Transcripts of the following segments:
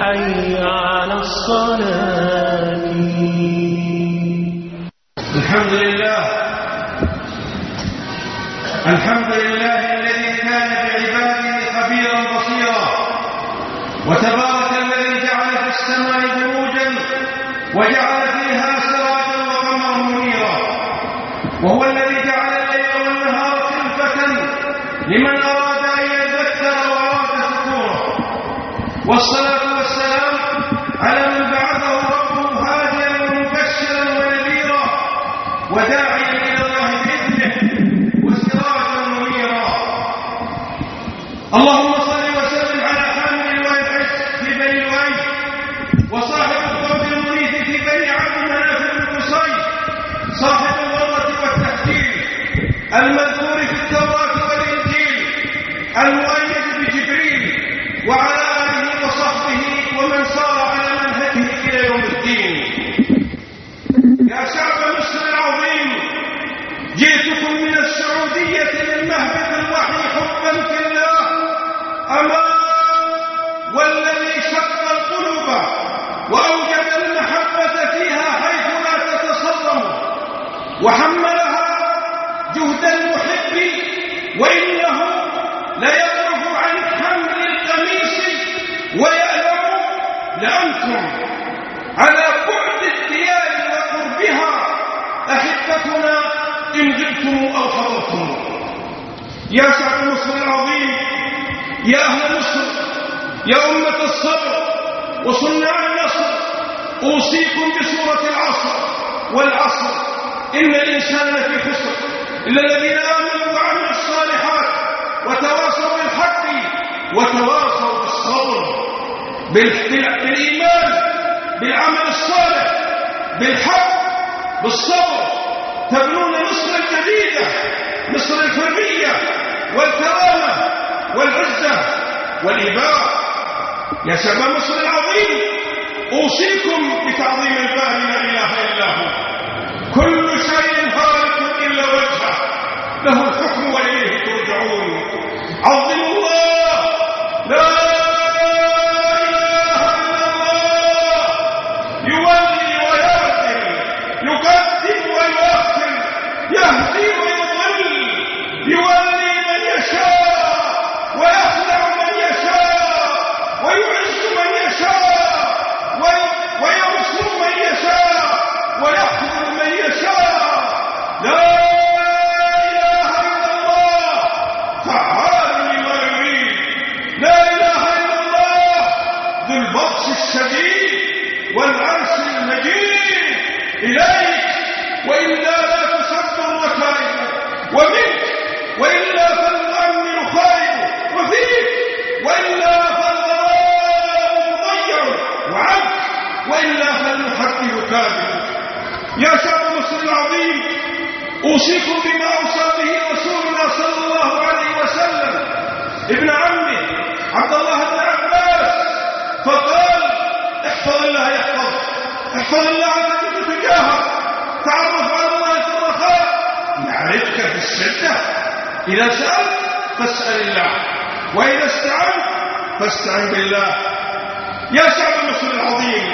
حي على الصلاة. الحمد لله الذي كان بعباده خبيرا بصيرا، وتبارك الذي جعل في السماء بروجا وجعل فيها سراجا وقمرا منيرا، وهو الذي جعل الليل والنهار خلفة لمن أراد أن يذكر وأراد شكورا. والصلاة والسلام على من بعثه ربه هاديا ومبشرا ونذيرا وداعيا إلى الله بإذنه وسراجا منيرا. اللهم صل وسلم على حامل لواء العز في بني لؤي، وصاحب القول المريث في بني عبد مناف بن قصي، صاحب الغرة والتحجير المذكور في التوراة والإنجيل المؤيد بجبريل، وعلى آله وصحبه ومن سار على منهجه إلى يوم الدين. يا شعب مصر العظيم، جئتكم من السعودية من مهبط الوحي حبا في الله أمان، والذي شق القلوب وأوجد المحبة فيها حيث لا تتصور، وحملها جهد المحب وإنه ليضرب عن حمل القميص ويألم لأنتم على بعد الديار وقربها أحبتنا إن غبتم أو حضرتم. يا شعب مصر العظيم، يا أهل مصر، يا أمة الصبر وصناع النصر، أوصيكم بسورة العصر والعصر إن الإنسان لفي خسر إلا الذين آمنوا وعملوا الصالحات وتواصوا بالحق وتواصوا بالصبر. بالإيمان، بالعمل الصالح، بالحق، بالصبر تبنون مصر الجديدة، مصر الحرية والكرامة والعزة والإباء. يا شباب مصر العظيم، أوصيكم بتعظيم الباري لا إله إلا هو. كل شيء هالك إلا وجهه، له الحكم وإليه ترجعون. عظموا الله، لا إله إلا الله، يولي ويعدل، يقدم ويؤخر، يهدي ويضل، يولي من يشاء ويخلع من يشاء، ويعز من يشاء وينصر من يشاء ويخذل من يشاء. لا إله إلا الله، فعال لما يريد. لا إله إلا الله، ذو البطش الشديد والعرش المجيد. إليك وإلا لا تسد الركائب، ومنك وإلا فالأمن خائب، وفيك وإلا فالغرام مضيع، وعنك وإلا فالمحكم كاذب. يا شعب مصر العظيم، أوصيكم بما أوصى به رسولنا صلى الله عليه وسلم ابن عمه عبد الله بن عباس، فقال: احفظ الله يحفظك، احفظ الله تجد تجاهك، تعرف على الله في الرخاء يعرفك في الشدة. إذا سألت فاسأل الله، وإذا استعنت فاستعن بالله. يا شعب مصر العظيم،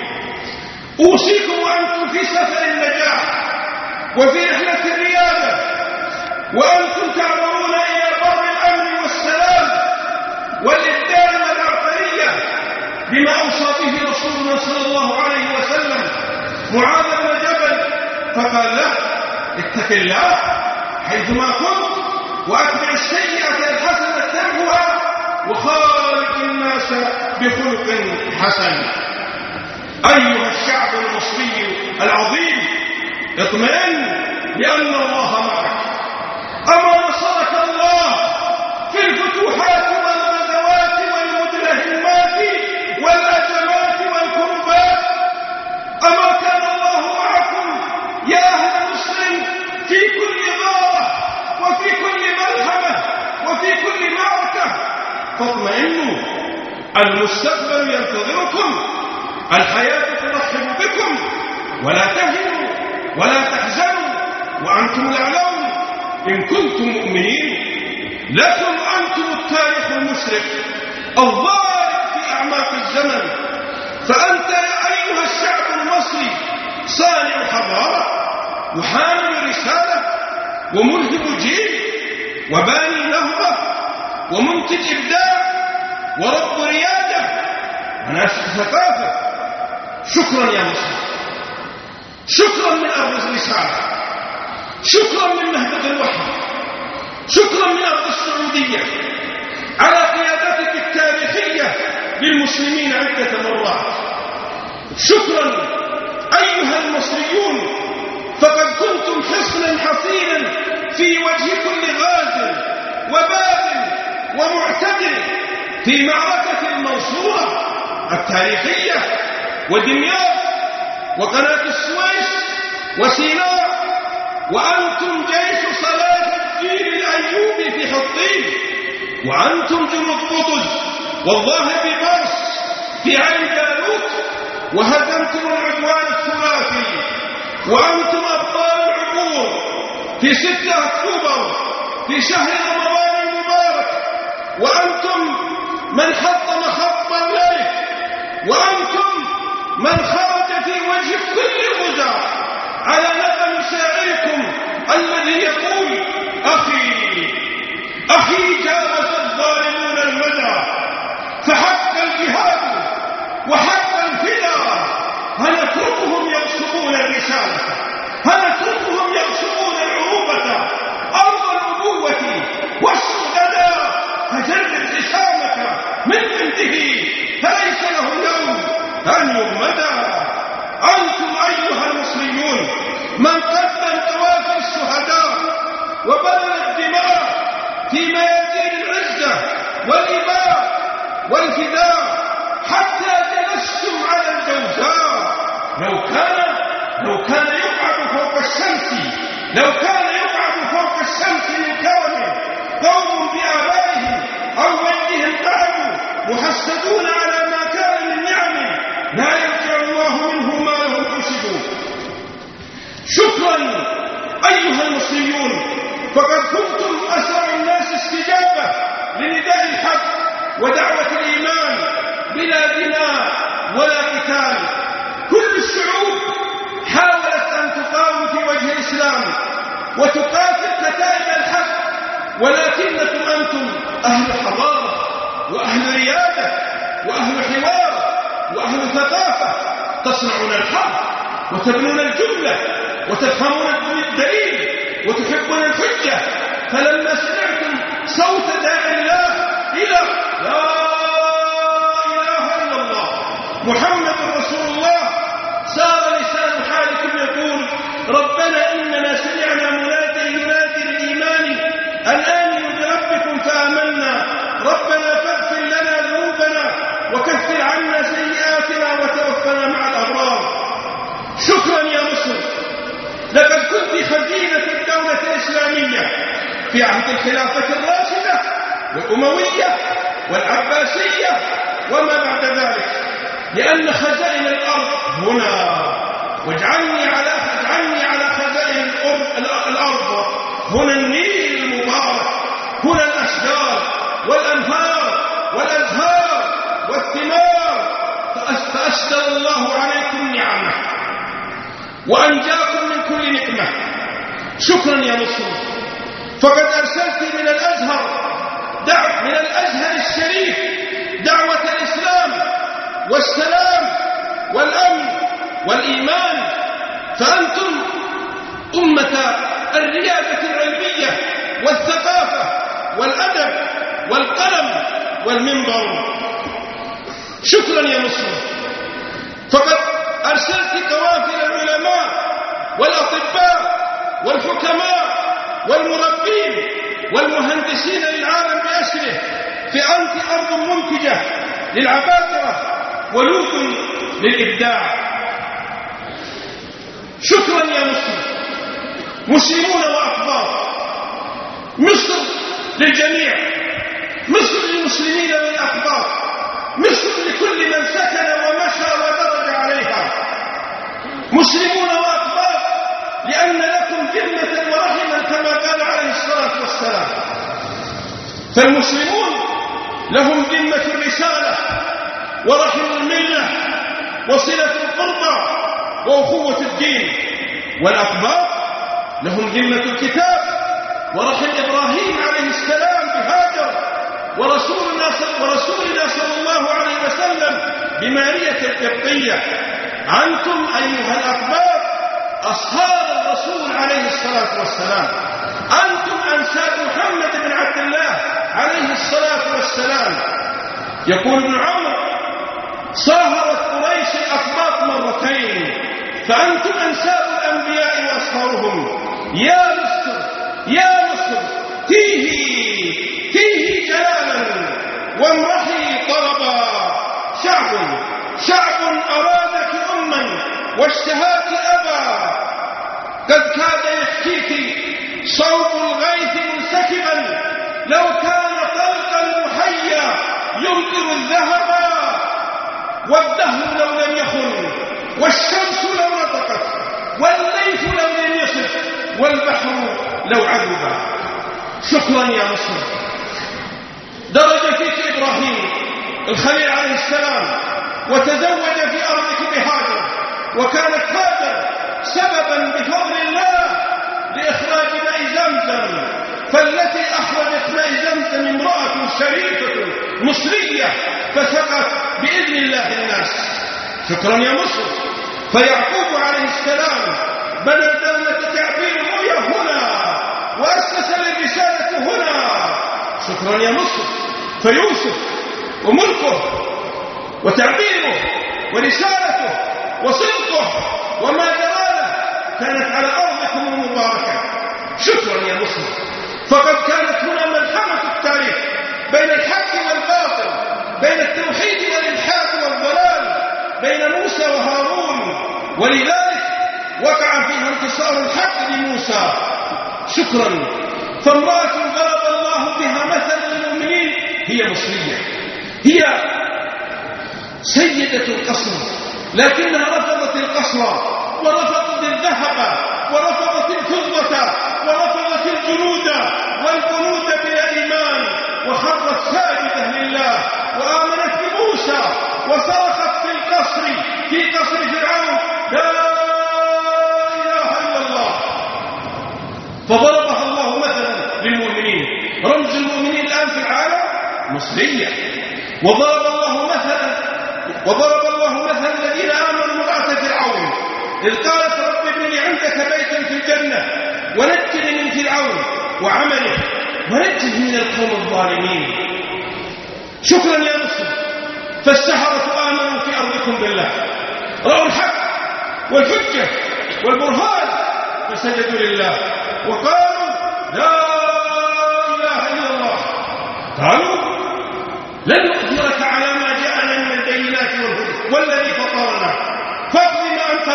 أوصيكم وأنتم في سفر النجاح وفي رحلة الريادة، وأنتم تعبرون إلى بر الأمن والسلام والإبداع والعبقرية، بما أوصى به رسولنا صلى الله عليه وسلم معاذ بن جبل، فقال له: اتق الله حيثما كنت، وأتبع السيئة الحسنة تمحها، وخالق الناس بخلق حسن. أيها الشعب المصري العظيم، اطمئن لأن الله معك. أما نصرك الله في الفتوحات والغزوات والمدلهمات والأزمات والكربات. أما كان الله معكم يا أهل مصر في كل غارة وفي كل ملحمة وفي كل معركة، فاطمئنوا، المستقبل ينتظركم، الحياة ترحب بكم، ولا تهنوا ولا تحزنوا وأنتم الأعلون إن كنتم مؤمنين. لكم أنتم التاريخ المشرق الضارب في أعماق الزمن، صانع حضارة وحامل رسالة وملهم جيل وباني نهضة ومنتج إبداع ورب ريادة وناشط ثقافة. شكرا يا مصر، شكرا من أرض الرسالة، شكرا من مهبط الوحي، شكرا من أرض السعودية على قيادتك التاريخية للمسلمين عدة مرات. شكرا أيها المصريون، فقد كنتم حصنا حصينا في وجه كل غازل وباغ ومعتدل في معركة المنصورة التاريخية ودمياط وقناة السويس وسيناء، وأنتم جيش صلاح الدين الأيوبي في حطين، وأنتم جنود قطز والظاهر ببرس في عين جالوت، وهزمتم العدوان الثلاثي، وأنتم أبطال العبور في 6 أكتوبر في شهر رمضان المبارك، وأنتم من حطم خط الليل، وأنتم من خرج في وجه كل الغزاة على نغم شاعركم الذي يقول: أخي أخي جاوز الظالمون المدى، فحق الجهاد وحق الفداء، هنتركهم يغصبون الرسالة، هنتركهم يغصبون العروبة، أرض الأبوة والشهداء، فجرد حسامك من عنده فليس له اليوم أن يغمدا. أنتم أيها المصريون من قدم قوافل الشهداء وبذل الدماء في ميادين العزة والإباء والفداء حتى جلستم على الجوزاء. لو كان يقعد فوق الشمس، لو كان يقعد فوق الشمس من كرم قوم بآبائهم أو مجدهم قعدوا محسدون على ما كان من نعم لا يرجع الله منه ما لهم كسبوا. شكرا أيها المصريون، فقد كنتم أسرع الناس استجابة لنداء الحق ودعوة الإيمان بلا دماء ولا قتال. كل الشعوب حاولت أن تقاوم في وجه الإسلام وتقاتل كتائب الحق، ولكنكم أنتم أهل حضارة وأهل ريادة وأهل حوار وأهل ثقافة، تصنعون الحق وتبنون الجملة وتفهمون الدليل وتحبون الحجة. فلما سمعتم صوت داعي الله إلى لا إله إلا الله محمد رسول الله، صار لسان حالكم يقول: ربنا إننا سمعنا مناديا ينادي للإيمان أن آمنوا بربكم فآمنا، ربنا فاغفر لنا ذنوبنا وكفر عنا سيئاتنا وتوفنا مع الأبرار. شكرا يا مصر، لقد كنت خزينة الدولة الإسلامية في عهد الخلافة الراشدة والأموية والعباسية وما بعد ذلك، لأن خزائن الأرض هنا، واجعلني على خزائن الأرض هنا، النيل المبارك، هنا الأشجار والأنهار والأزهار والثمار، فأسدل الله عليكم نعمه وأنجاكم من كل نقمة. شكرا يا مصر، فقد أرسلت من الأزهر الشريف دعوة الإسلام والسلام والأمن والإيمان، فأنتم أمة الريادة العلمية والثقافة والأدب والقلم والمنبر. شكرا يا مصر، فقد أرسلت قوافل العلماء والأطباء والحكماء والمربين والمهندسين للعالم بأسره، فأنت أرض منتجة للعباقرة ولوط للإبداع. شكرا يا مصر، مسلمون وأقباط، مصر للجميع، مصر للمسلمين والأقباط، مصر لكل من سكن ومشى ودرج عليها. مسلمون وأقباط لأن لكم جنة ورحما كما قال عليه الصلاة والسلام. فالمسلمون لهم ذمة الرسالة ورحم الملة وصلة القربى وأخوة الدين. والأقباط لهم ذمة الكتاب ورحم إبراهيم عليه السلام بهاجر، ورسولنا صلى الله عليه وسلم بمارية القبطية. أنتم أيها الأقباط أصهار الرسول عليه الصلاة والسلام، أنتم أنساب محمد بن عبد الله عليه الصلاة والسلام. يقول ابن عمرو: صاهرت قريش الأقباط مرتين، فأنتم أنساب الأنبياء وأصهارهم. يا مصر تيهي جلالا وامرحي طلبا. شعب أرادك أما واشتهاك أبا، قد كاد يحكيك صوت الغيث منسكبا، لو كان طلق المحيا يمطر الذهب، والدهر لو لم يخن، والشمس لو نطقت، والليث لو لم يصف، والبحر لو عذب. شكرا يا مصر. درج فيك إبراهيم الخليل عليه السلام وتزوج في أرضك بهاجر، وكانت هاجر سببا بفضل الله لإخراج ماء زمزم، فالتي أخرجت ماء زمزم امرأة شريفة مصرية فسقت بإذن الله الناس. شكرا يا مصر. فيعقوب عليه السلام بنى دولة تعبير الرؤيا هنا، وأسس الرسالة هنا. شكرا يا مصر. فيوسف وملكه وتعبيره ورسالته وصدقه وما جراله كانت على أرضكم المباركة. شكرا يا مصر. فقد كانت هنا ملحمة التاريخ بين الحق والباطل، بين التوحيد والإلحاد والضلال، بين موسى وهارون، ولذلك وقع فيها انتصار الحق لموسى. شكرا. فامرأة ضرب الله بها مثل المؤمنين هي مصرية، هي سيدة القصر، لكنها رفضت القصر ورفضت الذهب ورفضت الفضة ورفضت الجنود والجنود بلا إيمان، وخرت ساجدة لله وآمنت بموسى وصرخت في قصر فرعون: لا إله إلا الله. فضربها الله مثلا للمؤمنين. رمز المؤمنين الآن في العالم مصرية. وضرب الله مثلا الذين آمنوا امرأة فرعون إذ قالت: رب ابن لي عندك بيتا في الجنة ونجني من فرعون وعمله ونجني من القوم الظالمين. شكرا يا مصر. فالسحرة آمنوا في أرضكم بالله، رأوا الحق والحجة والبرهان فسجدوا لله وقالوا: لا إله إلا الله. قالوا: لن نؤثرك على ما جاءنا من البينات والهدى والذي فطرنا، فاقض ما أنت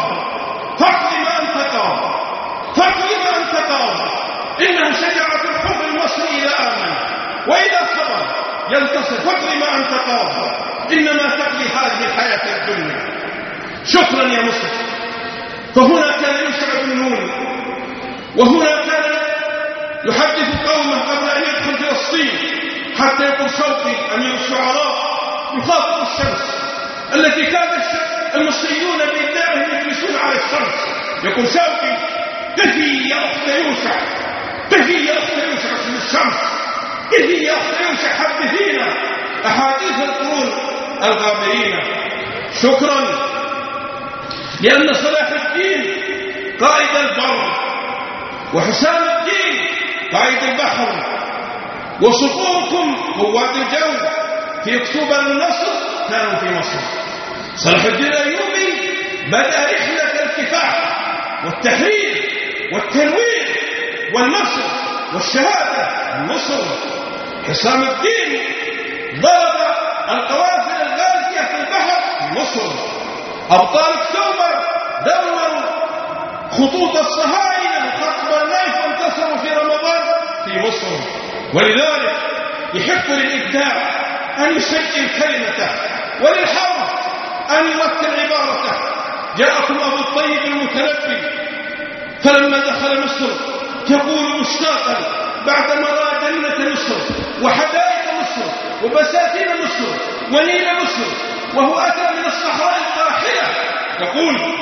قاض، إنه شجاعة الحب المصري إذا آمن وإذا صبر ينتصر، فاقض ما أنت قاض، إنما تقضي هذه الحياة الدنيا. شكرا يا مصر. فهنا كان يوشع بن نون، وهنا كان يحدث قومه قبل أن يدخل فلسطين، حتى يقول صوتي أمير الشعراء يخاطب الشمس التي كان المصريون بإبداعهم يجلسون على الشمس. يقول صوتي: كفي يا أخت يوشع، كفي يا أخت يوشع اسم الشمس، كفي يا أخت يوشع، حدثينا أحاديث القرون الغابرين. شكرا. لأن صلاح الدين قائد البر، وحسام الدين قائد البحر، وصفوكم قوات الجو في أكتوبر النصر كانوا في مصر. صلاح الدين الأيوبي بدأ رحلة الكفاح والتحرير والتنوير والنصر والشهادة النصر. حسام الدين ضرب القوافل الغازية في البحر في مصر. أبطال أكتوبر دمروا خطوط الصهاينة وخط برنايف وانتصروا في رمضان في مصر. ولذلك يحق للإبداع أن يسجل كلمته، وللحرب أن يرتل عبارته. جاءكم أبو الطيب المتنبي فلما دخل مصر يقول مشتاقا بعدما رأى جنة مصر وحدائق مصر وبساتين مصر ونيل مصر، وهو أتى من الصحراء القاحلة، يقول: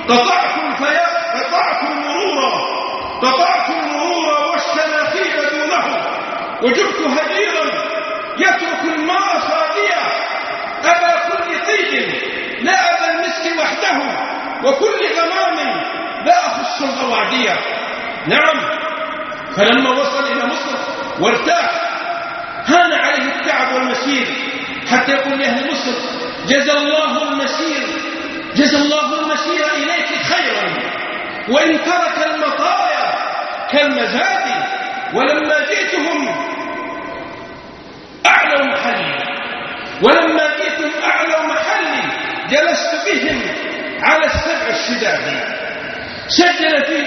قطعت المرور والشناخيب دونه، وجبت هديرا يترك الماء صاديا، أبا كل طيب لا أبا المسك وحده، وكل غمام لا أخص الغوادية. نعم، فلما وصل إلى مصر وارتاح هان عليه التعب والمسير، حتى يقول لأهل مصر: جزى الله المسير إليك خيرا، وإن ترك المطايا كالمزاد، ولما جئتهم أعلى محلي جلست بهم على السبع الشداد. سجل في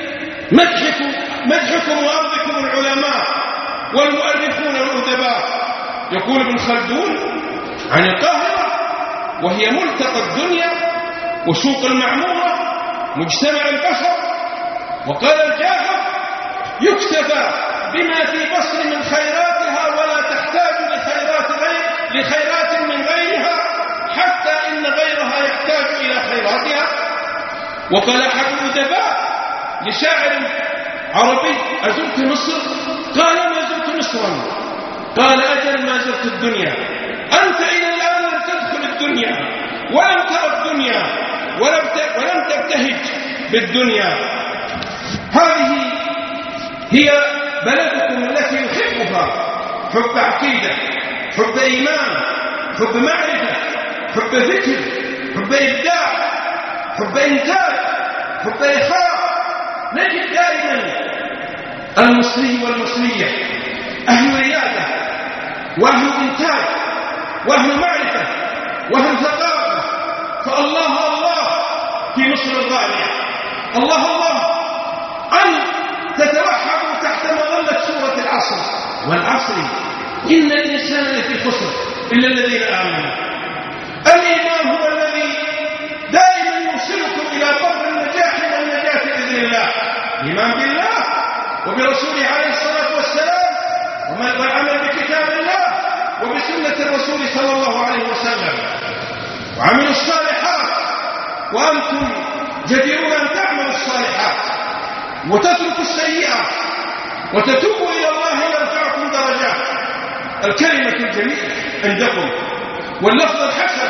مدحكم وأرضكم العلماء والمؤرخون الأدباء. يقول ابن خلدون عن القاهرة: وهي ملتقى الدنيا وسوق المعمورة مجتمع البشر. وقال الجاهر: يكتفى بما في بصر من خيراتها، ولا تحتاج لخيرات من غيرها، حتى إن غيرها يحتاج إلى خيراتها. وقال أحد الأدباء لشاعر عربي: أزرت مصر؟ قال: ما زرت مصرا. قال: أجل ما زرت الدنيا. أنت إلى الآن لم تدخل الدنيا، ولم ترى الدنيا، ولم تبتهج بالدنيا. هذه هي بلدكم التي يحبها حب عقيدة، حب إيمان، حب معرفة، حب ذكر، حب إبداع، حب إنتاج، حب إخاء. نجد دائما المصري والمصرية أهل ريادة، وأهل إنتاج، وأهل معرفة، وأهل ثقافة. فالله الله في مصر الغالية، الله أن تتوحدوا تحت مظلة سورة العصر. والعصر إن الإنسان لفي خسر إلا الذين آمنوا. الإيمان هو الذي دائما يوصلكم إلى بر النجاح والنجاة بإذن الله. الإيمان بالله وبرسوله عليه الصلاة والسلام، والعمل بكتاب الله وبسنة الرسول صلى الله عليه وسلم، وعملوا الصالحات. وأنتم جديرون أن تعملوا الصالحات وتتركوا السيئات وتتوبوا إلى الله يرفعكم درجات. الكلمة الجميلة عندكم، واللفظ الحسن،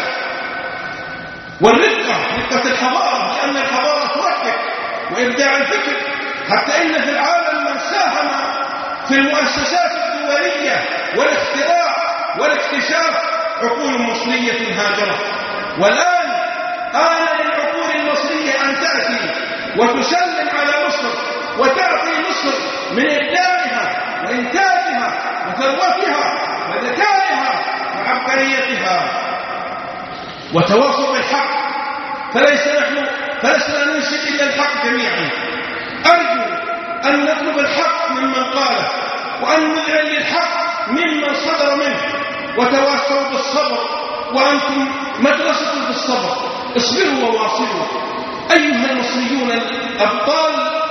رقة الحضارة، لأن الحضارة تركك وإبداع الفكر. حتى إن في العالم من ساهم في المؤسسات الدولية والاختراع والاكتشاف عقول مصرية هاجرت. والآن آن للعقول المصرية أن تأتي وتسلم على مصر، وتعطي مصر من إبداعها وإنتاجها وثروتها وذكائها وعبقريتها. وتواصل بالحق، فلسنا ننشد إلا الحق جميعا. أرجو أن نطلب الحق ممن قاله، وأن نذعن للحق ممن صدر منه. وتواصلوا بالصبر، وأنتم مدرسة بالصبر. اصبروا وواصلوا أيها المصريون الأبطال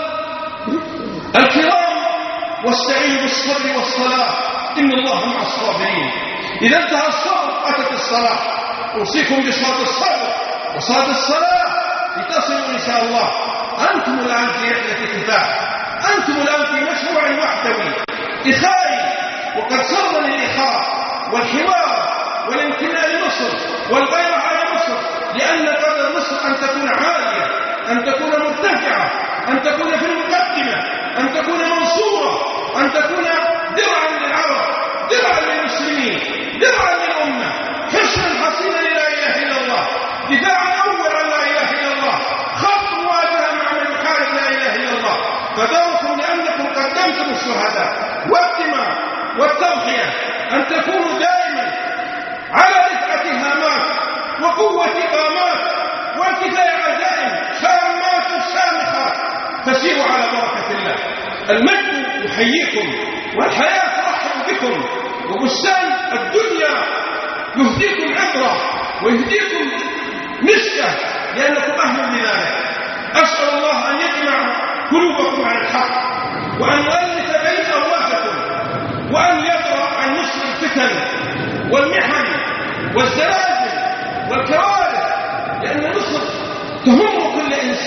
الكرام، واستعينوا بالصبر والصلاة، إن الله مع الصابرين. إذا انتهى الصبر أتت الصلاة. أوصيكم بصلاة الصبر وصلاة الصلاة لتصلوا إن شاء الله. أنتم الآن في رحلة كفاح، أنتم الآن في مشروع وحدوي إخائي، وقد صرنا للإخاء والحوار والامتناع لمصر والغيرة على مصر، لأن قدر مصر أن تكون عالية، أن تكون مرتفعة، أن تكون في المقدمة، أن تكون منصورة، أن تكون درعا للعرب، درعا للمسلمين، درعا للأمة، حصنا حصينا لا إله إلا الله، دفاعا أول عن لا إله إلا الله، خط مواجهة مع من يحارب لا إله إلا الله. فدعوكم لأنكم قدمتم الشهداء والدماء والتضحية، أن تكونوا دائما على رفعة هامات وقوة قامات وانتفاع عزائم شامات شامخات. فسيروا على بركة الله. المجد يحييكم، والحياة ترحب بكم، وبستان الدنيا يهديكم عبرة ويهديكم نسكة، لأنكم أهل لذلك. أسأل الله أن يجمع قلوبكم على الحق، وأن يؤلف بين أرواحكم، وأن يدرأ عن مصر الفتن والمحن والزلازل والكوارث، لأن مصر تهم كل إنسان.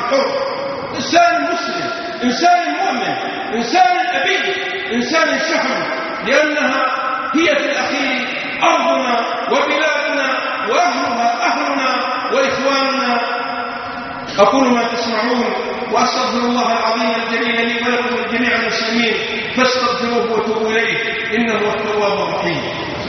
حر، إنسان مسلم، إنسان مؤمن، إنسان أبي، إنسان شهم، لأنها هي في الأخير أرضنا وبلادنا وأهلها أهلنا وإخواننا. أقول ما تسمعون وأستغفر الله العظيم الجليل لي ولكم ولجميع المسلمين فاستغفروه وتوبوا إليه إنه هو التواب الرحيم.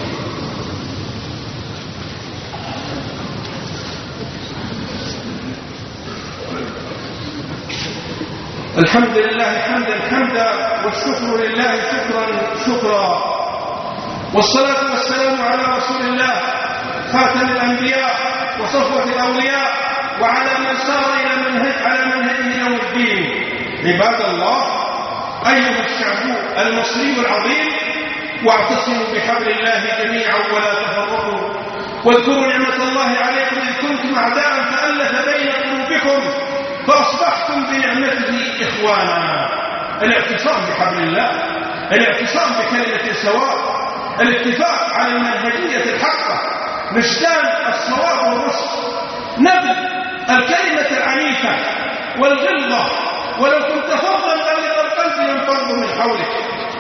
الحمد لله حمدا والشكر لله شكرا والصلاة والسلام على رسول الله خاتم الأنبياء وصفوة الأولياء وعلى من سار على منهجه يوم الدين. عباد الله، أيها الشعب المصري العظيم، واعتصموا بحبل الله جميعا ولا تفرقوا، واذكروا نعمة الله عليكم إذ كنتم أعداء فألف بين قلوبكم فأصبحتم بنعمته إخوانا. الاعتصام بحبل الله، الاعتصام بكلمة سواء، الاتفاق على المنهجية الحقة، نجدان الصواب والرشد، نبذ الكلمة العنيفة والغلظة، ولو كنت فظا غليظ القلب لانفضوا من حولك.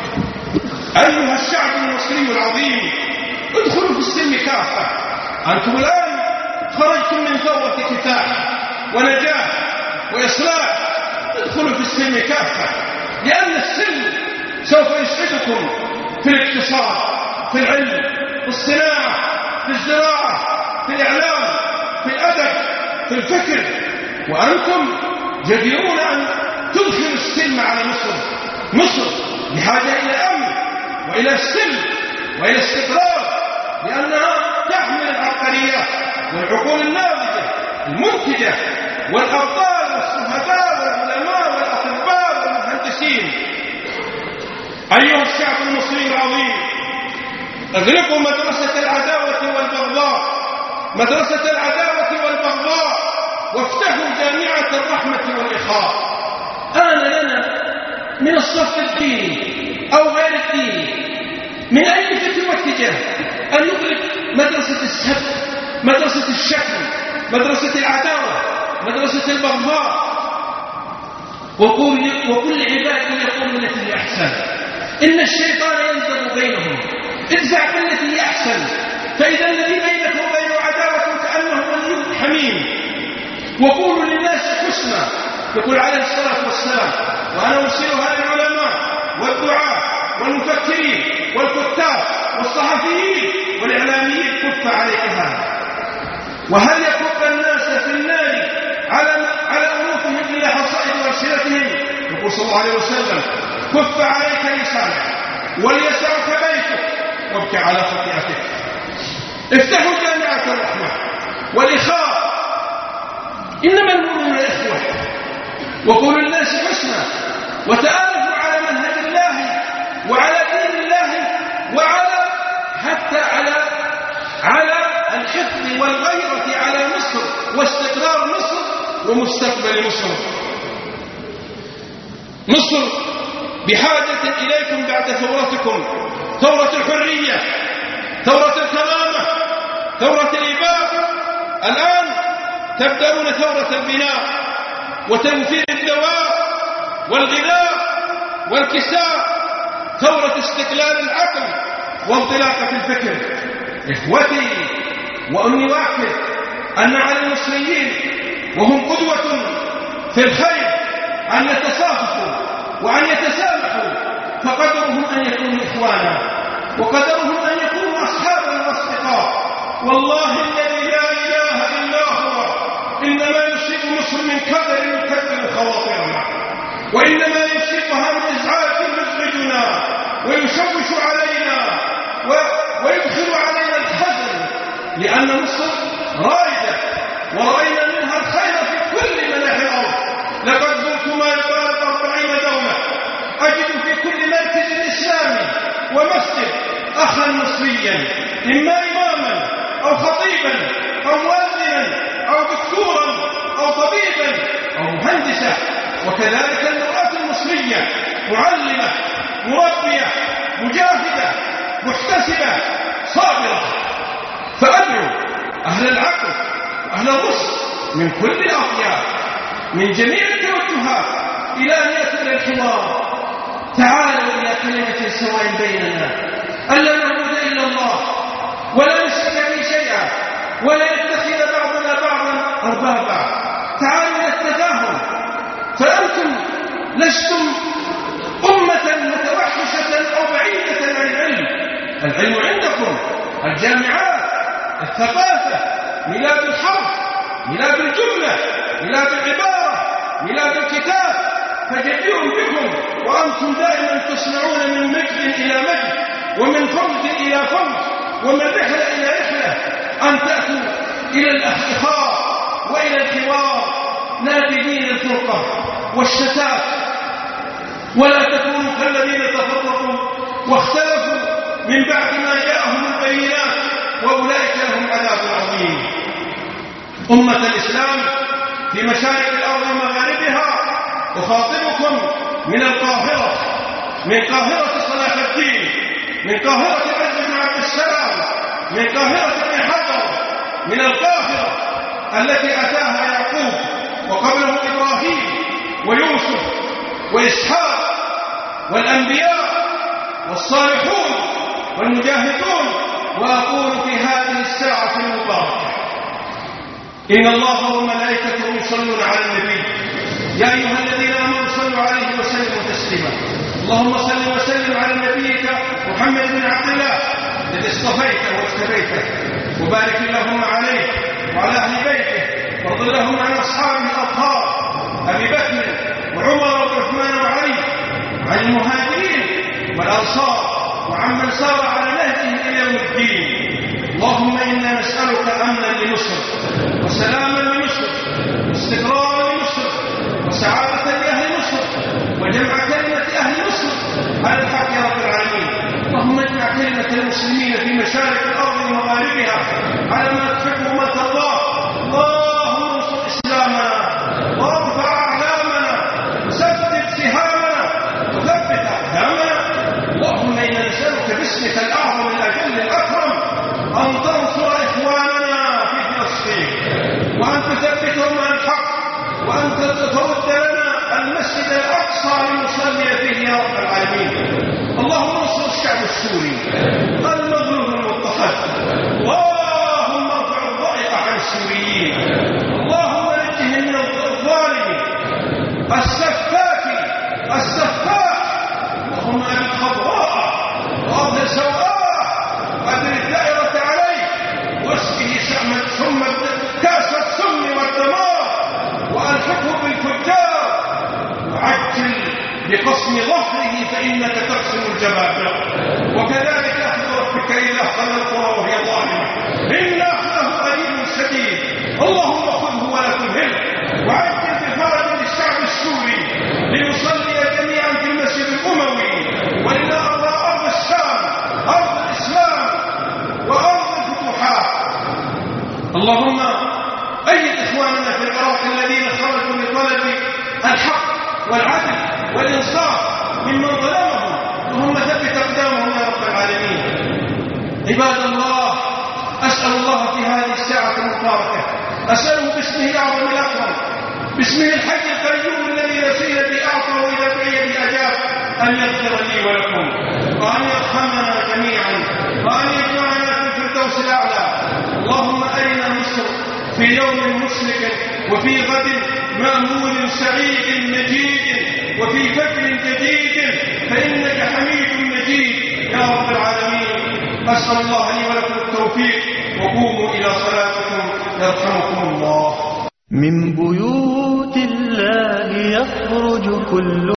أيها الشعب المصري العظيم، ادخلوا في السلم كافة. أنتم الآن خرجتم من ثورة كفاح ونجاح وإصلاح، ادخلوا في السلم كافة، لأن السلم سوف يسعدكم في الاقتصاد، في العلم، في الصناعة، في الزراعة، في الإعلام، في الأدب، في الفكر. وأنتم جديرون أن تدخلوا السلم على مصر. مصر بحاجة إلى أمن وإلى سلم وإلى استقرار، لأنها تحمل العبقريات والعقول الناضجة المنتجة والأبطال والشهداء والعلماء والأطباء والمهندسين. أيها الشعب المصري العظيم، اغلقوا مدرسة العداوة والبغضاء، مدرسة العداوة والبغضاء، وافتحوا جامعة الرحمة والإخاء. آن لنا من الصف الديني أو غير الديني، من أي فكر واتجاه، أن نغلق مدرسة السب، مدرسة الشتم، مدرسة العداوة، مدرسة البغضاء، وكل عبادي يقول التي هي أحسن. إن الشيطان ينزغ بينهم، ادفع بالتي هي أحسن، فإذا الذي بينك وبين عداوة كأنه ولي حميم. وقولوا للناس حسنا، يقول عليه الصلاة والسلام، وأنا أرسلها للعلماء والدعاة والمفكرين والكتاب والصحفيين والإعلاميين، كف عليك هذا. وهل يكب الناس في النار على أنوفهم إلى حصائد ألسنتهم؟ يقول صلى الله عليه وسلم، كف عليك لسانك وليسعك بيتك وابكي على خطيئتك. افتحوا جامعة الرحمة والإخاء، إنما المؤمنون إخوة. وقولوا للناس حسنا، وتآلفوا على منهج الله وعلى دين الله وعلى حتى على الحفظ والغيرة على مصر واستقرار مصر ومستقبل مصر. مصر بحاجة إليكم بعد ثورتكم، ثورة الحرية، ثورة الكرامة، ثورة الإباء. الآن تبدأون ثورة البناء وتوفير الدواء والغذاء والكساء، ثورة استقلال العقل وانطلاقة الفكر. إخوتي، وأني أؤكد أن على المصريين وهم قدوة في الخير أن يتصافحوا وأن يتسامحوا، فقدرهم أن يكونوا إخوانا، وقدرهم أن يكونوا أصحابا وأصدقاء. والله الذي لا إله إلا هو، إنما يصيب مصر من كدر يكدر خواطرنا، وإنما يصيبها من إزعاج يزعجنا ويشوش علينا ويدخل علينا الحزن، لأن مصر رائدة ورأينا منها الخير في كل مناحي الأرض. لقد زرت ما يقارب 40 دولة، أجد في كل مركز إسلامي ومسجد أخا مصريا، إما إماما أو خطيبا أو مؤذنا أو دكتورا أو طبيبا أو مهندسا. وكذلك المرأة المصرية معلمة، مربية، مجاهدة، محتسبة، صابرة. فأدعو أهل العقل وأهل الرشد من كل الأطياف من جميع التوجهات إلى أن يأتوا إلى الحوار. تعالوا إلى كلمة سواء بيننا، ألا نعبد إلا الله ولا نشرك به شيئا ولا يتخذ بعضنا بعضا أربابا. تعالوا إلى التفاهم، فأنتم لستم أمة متوحشة أو بعيدة عن العلم. العلم عندكم، الجامعات، الثقافة، ميلاد الحرف، ميلاد الجملة، ميلاد العبارة، ميلاد الكتاب، فجدير بكم وأنتم دائما تصنعون من مجد إلى مجد ومن فوز إلى فوز ومن رحلة إلى رحلة أن تأتوا إلى الأخلاق وإلى الحوار نابذين الفرقة والشتات، ولا تكونوا كالذين تفرقوا واختلفوا من بعد ما جاءهم البينات وأولئك لهم عذاب عظيم. أمة الإسلام في مشارق الأرض ومغاربها، أخاطبكم من القاهرة، من قاهرة صلاح الدين، من قاهرة عز بن عبد السلام، من قاهرة ابن حجر، من القاهرة التي أتاها يعقوب وقبله إبراهيم ويوسف وإسحاق والأنبياء والصالحون والمجاهدون. وأقول في هذه الساعة المباركة إن الله وملائكته يصلون على النبي يا أيها الذين آمنوا صلوا عليه وسلموا تسليما. اللهم صل وسلم على نبيك محمد بن عبد الله الذي اصطفيته واجتبيته، وبارك اللهم عليه وعلى أهل بيته، وارض اللهم عن أصحابه الأطهار أبي بكر وعمر وعثمان وعلي، عن المهاجرين والأنصار وعمن سار على نهجهم إلى يوم الدين. اللهم إنا نسألك أمنا لمصر وسلاما لمصر واستقرارا لمصر وسعادة لأهل مصر وجمع كلمة أهل مصر على الحق يا رب العالمين. اللهم اجمع كلمة المسلمين في مشارق الأرض ومغاربها على ما تحب وما ترضاه. اللهم انصر إسلامنا وارفع أعلامنا وسدد سهامنا وثبت أقدامنا. اللهم إنا نسألك باسمك الأعظم الأجل الأكرم أن تنصر إخواننا في فلسطين وأن تثبتهم على الحق وأن ترد لنا المسجد الأقصى لنصلي فيه يا رب العالمين. اللهم انصر الشعب السوري المظلوم المضطهد. اللهم ارفع الضائق عن السوريين. اللهم نجهم من الظالم السفاك السفاك. اللهم أبد خضراء وأظهر سوءاه وأدر الدائرة عليه واسقه ثم كاس السم والدمار وألحقه بالفجار وعجل بقسم ظهره فإنك تقسم الجبابرة. وكذلك أخذ ربك إذا أخذ القرى وهي ظالمة إن أخذه أليم شديد. اللهم خذه ولا تمهله وعجل بفرج للشعب السوري لنصلي جميعا في المسجد الأموي ولنرى أرض الشام أرض الإسلام وأرض الفتوحات. اللهم أيد إخواننا في العراق الذين خرجوا لطلب الحق والعدل والإنصاف ممن ظلمهم، وهم ثبت أقدامهم يا رب العالمين. عباد الله، أسأل الله في هذه الساعة المباركة، أسأله باسمه الأعظم الأكرم، باسمه الحي القيوم الذي لا شيء به أعطى وإذا دعي به أجاب، أن يغفر لي ولكم وأن يرحمنا جميعا وأن يجمعنا في الفردوس الأعلى. اللهم أرنا مصر في يوم مشرق وفي غد مأمول سعيد مجيد وفي فجر جديد فإنك حميد مجيد يا رب العالمين. أسأل الله لي ولكم التوفيق وقوموا إلى صلاتكم يرحمكم الله. من بيوت الله يخرج كل